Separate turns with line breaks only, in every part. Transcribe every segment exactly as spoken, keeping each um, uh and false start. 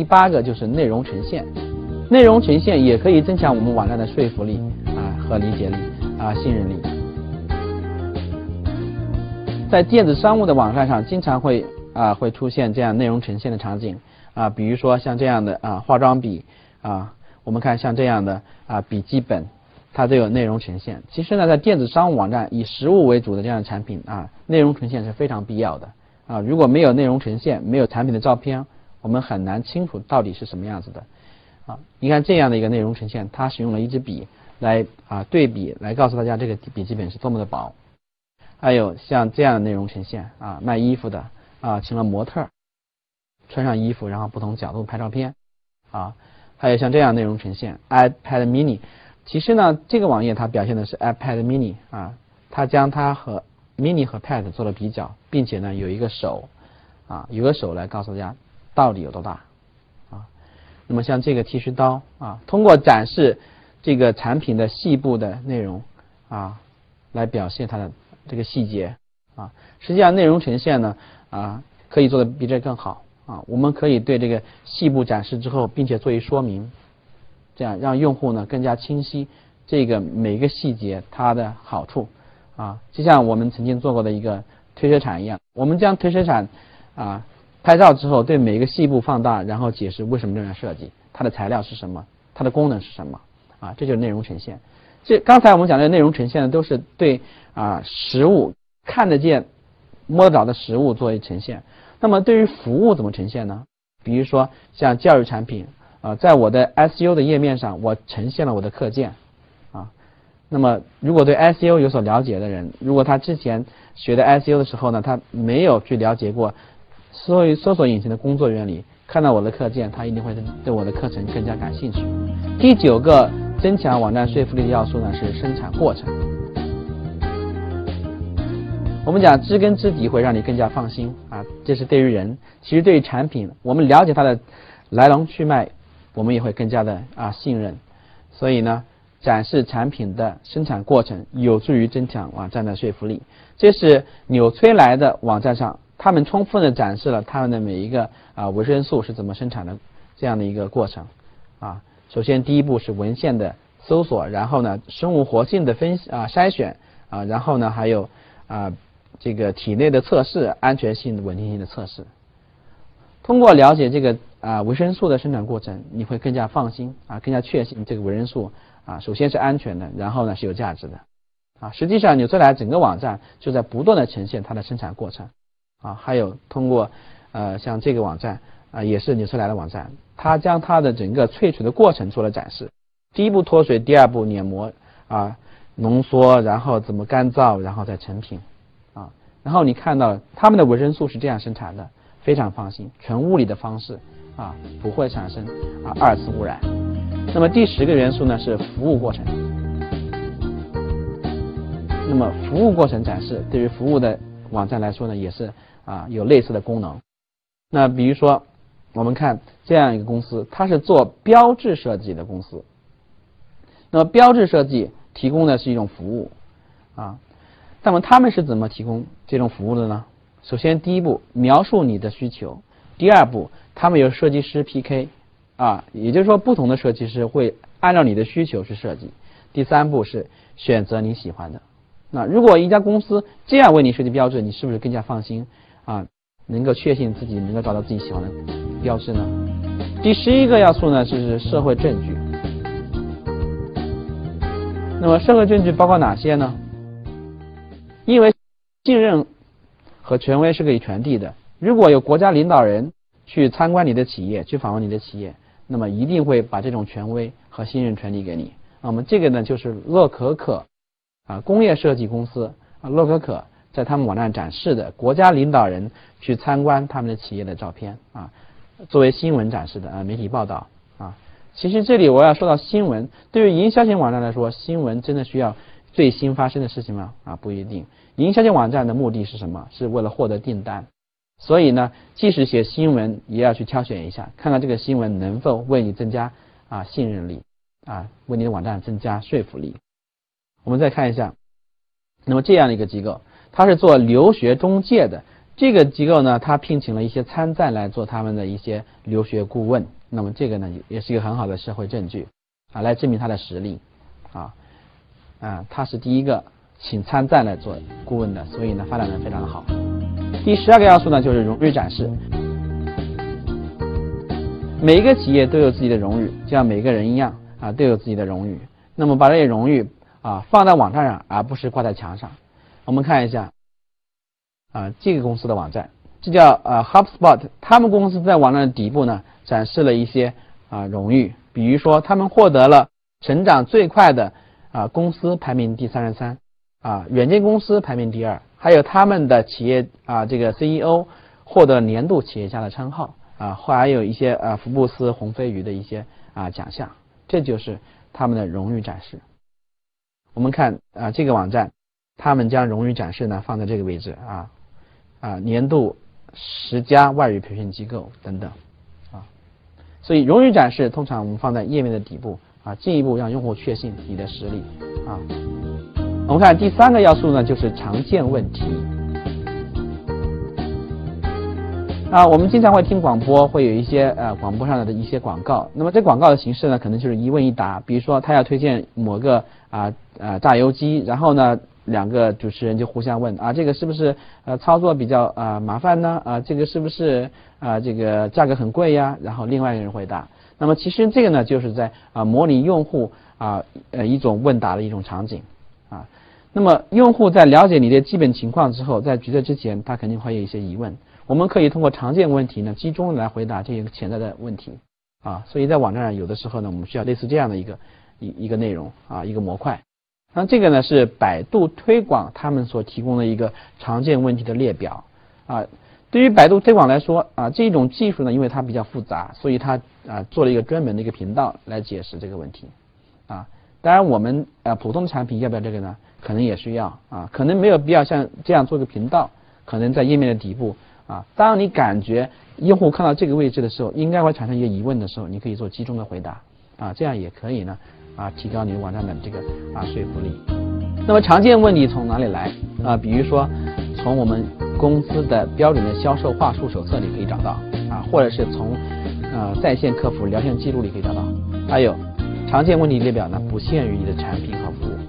第八个就是内容呈现，内容呈现也可以增强我们网站的说服力啊和理解力啊信任力。在电子商务的网站上，经常会啊会出现这样内容呈现的场景啊，比如说像这样的啊化妆笔啊，我们看像这样的啊笔记本，它都有内容呈现。其实呢，在电子商务网站以实物为主的这样的产品啊，内容呈现是非常必要的啊。如果没有内容呈现，没有产品的照片，我们很难清楚到底是什么样子的啊。你看这样的一个内容呈现，它使用了一支笔来啊对比，来告诉大家这个笔记本是多么的薄。还有像这样的内容呈现啊，卖衣服的啊，请了模特穿上衣服，然后不同角度拍照片啊。还有像这样内容呈现 iPad mini， 其实呢这个网页它表现的是 iPad mini 啊，它将它和 mini 和 pad 做了比较，并且呢有一个手啊，有个手来告诉大家到底有多大啊。那么像这个剃须刀啊，通过展示这个产品的细部的内容啊，来表现它的这个细节啊。实际上内容呈现呢啊可以做的比这更好啊。我们可以对这个细部展示之后，并且做一说明，这样让用户呢更加清晰这个每一个细节它的好处啊。就像我们曾经做过的一个推车铲一样，我们将推车铲啊拍照之后，对每一个细部放大，然后解释为什么这样设计，它的材料是什么，它的功能是什么啊，这就是内容呈现。这刚才我们讲的内容呈现呢，都是对啊实物看得见摸得着的实物作为呈现。那么对于服务怎么呈现呢？比如说像教育产品啊，在我的 S E O 的页面上，我呈现了我的课件啊。那么如果对 S E O 有所了解的人，如果他之前学的 S E O 的时候呢，他没有去了解过搜搜索引擎的工作原理，看到我的课件，他一定会对我的课程更加感兴趣。第九个增强网站说服力的要素呢是生产过程。我们讲知根知底会让你更加放心啊，这是对于人。其实对于产品，我们了解它的来龙去脉，我们也会更加的啊信任。所以呢，展示产品的生产过程有助于增强网站的说服力。这是纽崔莱的网站上，他们充分的展示了他们的每一个啊维生素是怎么生产的这样的一个过程啊。首先第一步是文献的搜索，然后呢生物活性的分析啊筛选啊，然后呢还有啊这个体内的测试，安全性稳定性的测试。通过了解这个啊维生素的生产过程，你会更加放心啊，更加确信这个维生素啊首先是安全的，然后呢是有价值的啊。实际上纽崔莱整个网站就在不断的呈现它的生产过程啊。还有通过呃像这个网站啊也是纽崔莱的网站，它将它的整个萃取的过程做了展示。第一步脱水，第二步碾磨啊浓缩，然后怎么干燥，然后再成品啊。然后你看到他们的维生素是这样生产的，非常放心，纯物理的方式啊，不会产生啊二次污染。那么第十个元素呢是服务过程。那么服务过程展示对于服务的网站来说呢，也是啊有类似的功能。那比如说我们看这样一个公司，它是做标志设计的公司。那么标志设计提供的是一种服务啊。那么他们是怎么提供这种服务的呢？首先第一步描述你的需求，第二步他们有设计师 P K 啊，也就是说不同的设计师会按照你的需求去设计。第三步是选择你喜欢的。那如果一家公司这样为你设计标志，你是不是更加放心啊？能够确信自己能够找到自己喜欢的标志呢？第十一个要素呢就是社会证据。那么社会证据包括哪些呢？因为信任和权威是可以传递的，如果有国家领导人去参观你的企业，去访问你的企业，那么一定会把这种权威和信任传递给你。那么这个呢就是洛可可啊工业设计公司啊洛可可在他们网站展示的国家领导人去参观他们的企业的照片啊，作为新闻展示的啊媒体报道啊。其实这里我要说到新闻，对于营销型网站来说，新闻真的需要最新发生的事情吗？啊，不一定。营销型网站的目的是什么？是为了获得订单。所以呢，即使写新闻，也要去挑选一下，看看这个新闻能否为你增加啊信任力啊，为你的网站增加说服力。我们再看一下，那么这样的一个机构，它是做留学中介的这个机构呢，他聘请了一些参赞来做他们的一些留学顾问，那么这个呢也是一个很好的社会证据啊，来证明他的实力啊啊，他是第一个请参赞来做顾问的，所以呢发展的非常的好。第十二个要素呢就是荣誉展示，每一个企业都有自己的荣誉，就像每一个人一样啊，都有自己的荣誉。那么把这些荣誉啊放在网站上，而不是挂在墙上。我们看一下啊这个公司的网站，这叫呃 HubSpot， 他们公司在网站的底部呢展示了一些啊荣誉，比如说他们获得了成长最快的啊公司排名第三十三，啊软件公司排名第二，还有他们的企业啊这个 C E O 获得年度企业家的称号啊，还有一些啊福布斯红飞鱼的一些啊奖项，这就是他们的荣誉展示。我们看啊这个网站，他们将荣誉展示呢放在这个位置啊啊年度十家外语培训机构等等啊，所以荣誉展示通常我们放在页面的底部啊，进一步让用户确信你的实力啊。我们看第三个要素呢，就是常见问题啊。我们经常会听广播，会有一些呃广播上的一些广告，那么这广告的形式呢，可能就是一问一答，比如说他要推荐某个啊呃榨油机，然后呢两个主持人就互相问啊，这个是不是呃操作比较啊、呃、麻烦呢？啊，这个是不是啊、呃、这个价格很贵呀？然后另外一个人回答。那么其实这个呢，就是在啊模拟用户啊呃一种问答的一种场景啊。那么用户在了解你的基本情况之后，在决策之前，他肯定会有一些疑问。我们可以通过常见问题呢，集中来回答这些潜在的问题啊。所以在网站上有的时候呢，我们需要类似这样的一个一一个内容啊，一个模块。那这个呢是百度推广他们所提供的一个常见问题的列表啊。对于百度推广来说啊，这种技术呢，因为它比较复杂，所以它啊做了一个专门的一个频道来解释这个问题啊。当然我们啊普通的产品要不要这个呢？可能也需要啊，可能没有必要像这样做个频道，可能在页面的底部啊。当你感觉用户看到这个位置的时候，应该会产生一个疑问的时候，你可以做集中的回答啊，这样也可以呢啊提高你网站的这个啊说服力。那么常见问题从哪里来啊？比如说从我们公司的标准的销售话术手册里可以找到啊，或者是从呃在线客服聊天记录里可以找到。还有常见问题列表呢，不限于你的产品和服务。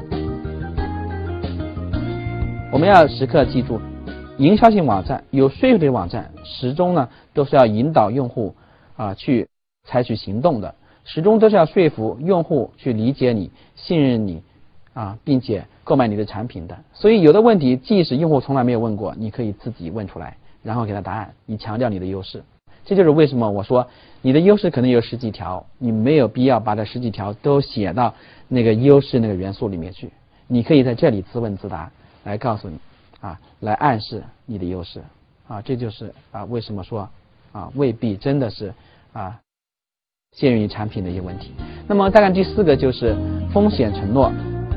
我们要时刻记住，营销性网站、有说服力的网站，始终呢都是要引导用户啊去采取行动的，始终都是要说服用户去理解你、信任你啊，并且购买你的产品的。所以有的问题，即使用户从来没有问过，你可以自己问出来，然后给他答案，以强调你的优势。这就是为什么我说你的优势可能有十几条，你没有必要把这十几条都写到那个优势那个元素里面去，你可以在这里自问自答，来告诉你啊，来暗示你的优势啊，这就是啊为什么说啊未必真的是啊限于产品的一个问题。那么再看第四个，就是风险承诺。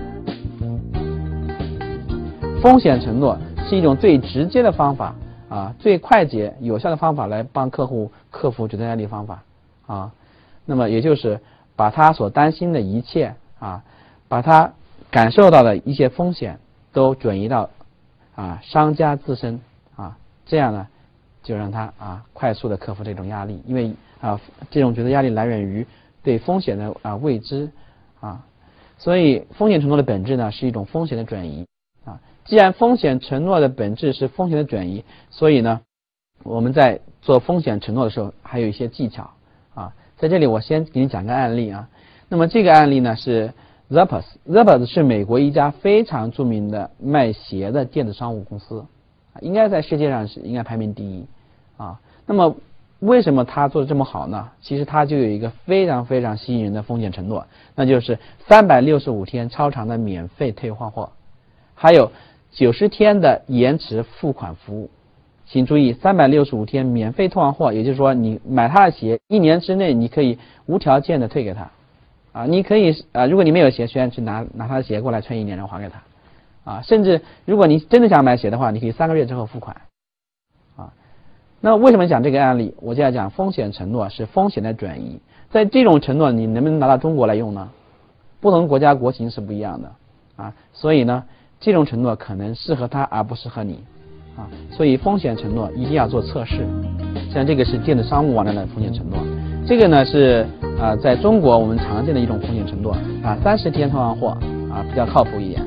风险承诺是一种最直接的方法啊，最快捷有效的方法来帮客户克服决策压力方法啊。那么也就是把他所担心的一切啊，把他感受到的一些风险都转移到啊商家自身啊，这样呢就让他啊快速的克服这种压力，因为啊这种决策压力来源于对风险的啊未知啊，所以风险承诺的本质呢是一种风险的转移啊。既然风险承诺的本质是风险的转移，所以呢我们在做风险承诺的时候还有一些技巧啊。在这里我先给你讲个案例啊。那么这个案例呢是 Zappos，Zappos 是美国一家非常著名的卖鞋的电子商务公司，应该在世界上是应该排名第一啊。那么为什么他做的这么好呢？其实他就有一个非常非常吸引人的风险承诺，那就是三百六十五天超长的免费退换货，还有九十天的延迟付款服务。请注意，三百六十五天免费退换货，也就是说你买他的鞋，一年之内你可以无条件的退给他啊，你可以啊，如果你没有鞋，随便去拿拿他的鞋过来穿一年，然后还给他啊。甚至如果你真的想买鞋的话，你可以三个月之后付款啊。那为什么讲这个案例？我就要讲风险承诺是风险的转移。在这种承诺，你能不能拿到中国来用呢？不同国家国情是不一样的啊，所以呢，这种承诺可能适合他而不适合你啊，所以风险承诺一定要做测试。像这个是电子商务网站的风险承诺，这个呢是啊在中国我们常见的一种风险承诺啊，三十天退换货啊，比较靠谱一点。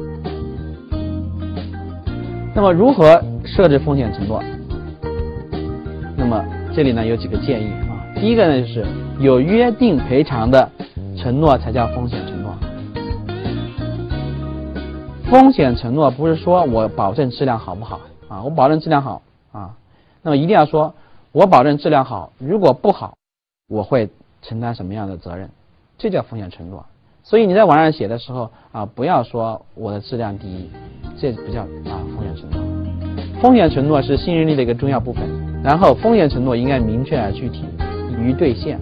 那么如何设置风险承诺？那么这里呢有几个建议啊，第一个呢就是有约定赔偿的承诺才叫风险承诺。风险承诺不是说我保证质量好不好啊，我保证质量好啊，那么一定要说我保证质量好，如果不好我会承担什么样的责任，这叫风险承诺。所以你在网上写的时候啊，不要说我的质量第一，这不叫啊风险承诺。风险承诺是信任力的一个重要部分，然后风险承诺应该明确而具体，予以兑现，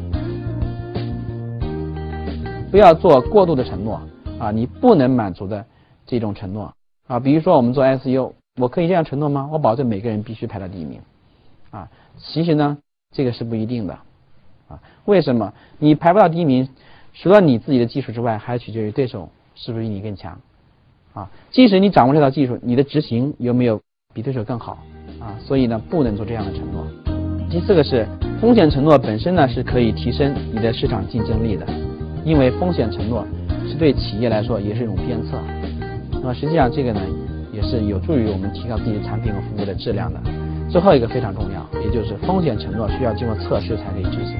不要做过度的承诺啊，你不能满足的这种承诺啊，比如说我们做 S E O， 我可以这样承诺吗？我保证每个人必须排到第一名啊，其实呢这个是不一定的啊。为什么？你排不到第一名，除了你自己的技术之外，还取决于对手是不是比你更强啊。即使你掌握这套技术，你的执行有没有比对手更好啊？所以呢不能做这样的承诺。第四个是风险承诺本身呢是可以提升你的市场竞争力的，因为风险承诺是对企业来说也是一种鞭策。那么实际上这个呢也是有助于我们提高自己的产品和服务的质量的。最后一个非常重要，也就是风险承诺需要经过测试才可以执行，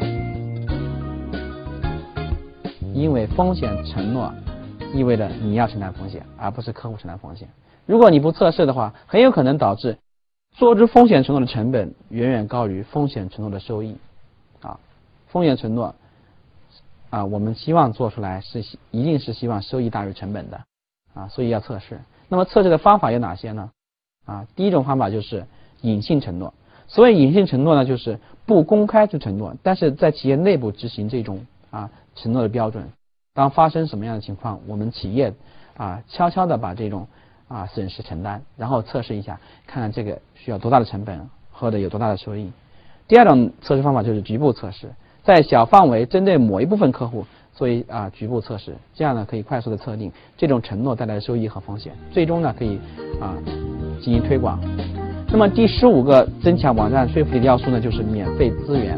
因为风险承诺意味着你要承担风险，而不是客户承担风险。如果你不测试的话，很有可能导致做出风险承诺的成本远远高于风险承诺的收益啊。风险承诺啊，我们希望做出来是一定是希望收益大于成本的啊，所以要测试。那么测试的方法有哪些呢？啊，第一种方法就是隐性承诺。所谓隐性承诺呢，就是不公开去承诺，但是在企业内部执行这种啊承诺的标准。当发生什么样的情况，我们企业啊悄悄的把这种啊损失承担，然后测试一下，看看这个需要多大的成本或者有多大的收益。第二种测试方法就是局部测试，在小范围针对某一部分客户作为啊局部测试，这样呢可以快速的测定这种承诺带来的收益和风险，最终呢可以啊进行推广。那么第十五个增强网站说服力的要素呢，就是免费资源。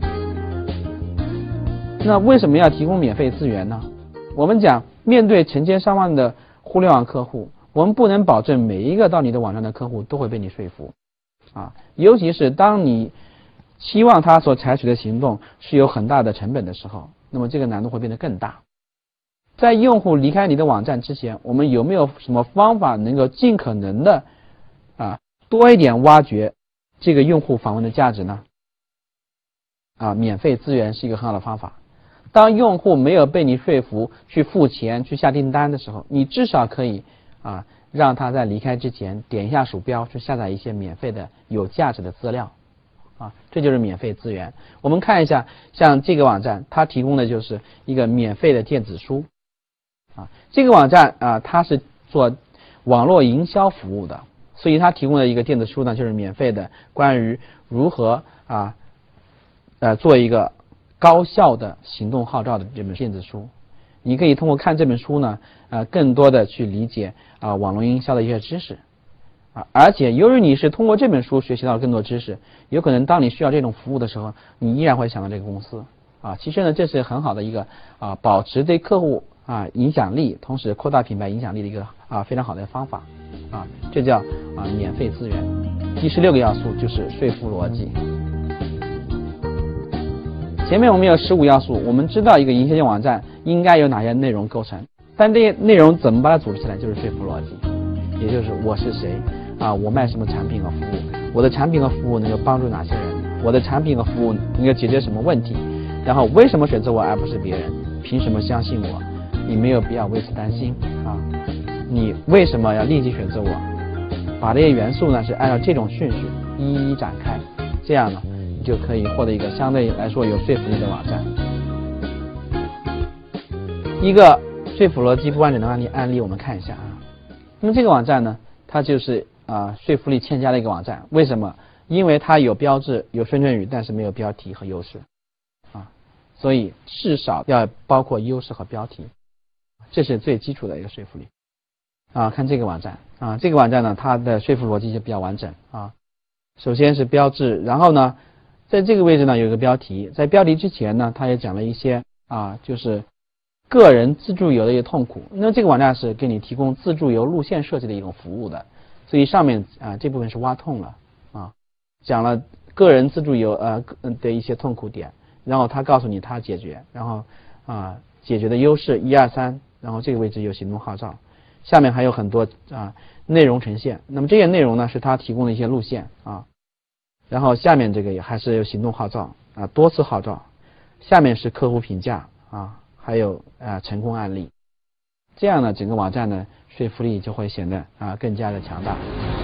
那为什么要提供免费资源呢？我们讲面对成千上万的互联网客户，我们不能保证每一个到你的网站的客户都会被你说服啊，尤其是当你期望他所采取的行动是有很大的成本的时候，那么这个难度会变得更大。在用户离开你的网站之前，我们有没有什么方法能够尽可能的啊多一点挖掘这个用户访问的价值呢？啊，免费资源是一个很好的方法。当用户没有被你说服去付钱去下订单的时候，你至少可以啊让他在离开之前点一下鼠标去下载一些免费的有价值的资料啊，这就是免费资源。我们看一下，像这个网站，它提供的就是一个免费的电子书啊。这个网站啊，它是做网络营销服务的，所以它提供的一个电子书呢，就是免费的，关于如何啊呃做一个高效的行动号召的这本电子书。你可以通过看这本书呢，呃，更多的去理解啊、呃、网络营销的一些知识啊，而且由于你是通过这本书学习到更多知识，有可能当你需要这种服务的时候，你依然会想到这个公司啊。其实呢，这是很好的一个啊保持对客户啊影响力，同时扩大品牌影响力的一个啊非常好的方法啊，这叫啊免费资源。第十六个要素就是说服逻辑。前面我们有十五要素，我们知道一个营销型网站应该有哪些内容构成，但这些内容怎么把它组织起来，就是说服逻辑，也就是我是谁啊，我卖什么产品和服务，我的产品和服务能够帮助哪些人，我的产品和服务能够解决什么问题，然后为什么选择我而不是别人，凭什么相信我，你没有必要为此担心啊，你为什么要立即选择我，把这些元素呢是按照这种顺序一一展开，这样呢就可以获得一个相对来说有说服力的网站。一个说服逻辑不完整的案例案例我们看一下啊。那么这个网站呢，它就是啊、呃、说服力欠佳的一个网站。为什么？因为它有标志有宣传语，但是没有标题和优势啊，所以至少要包括优势和标题，这是最基础的一个说服力。 啊，看这个网站啊，这个网站呢，它的说服逻辑就比较完整啊。首先是标志，然后呢，在这个位置呢有一个标题，在标题之前呢，它也讲了一些啊，就是个人自助游的一个痛苦。那这个网站是给你提供自助游路线设计的一种服务的，所以上面啊这部分是挖痛了啊，讲了个人自助游呃的一些痛苦点，然后他告诉你他解决，然后啊解决的优势一二三，然后这个位置有行动号召。下面还有很多啊内容呈现，那么这些内容呢是他提供的一些路线啊，然后下面这个也还是有行动号召啊，多次号召，下面是客户评价啊，还有啊成功案例，这样呢整个网站的说服力就会显得啊更加的强大。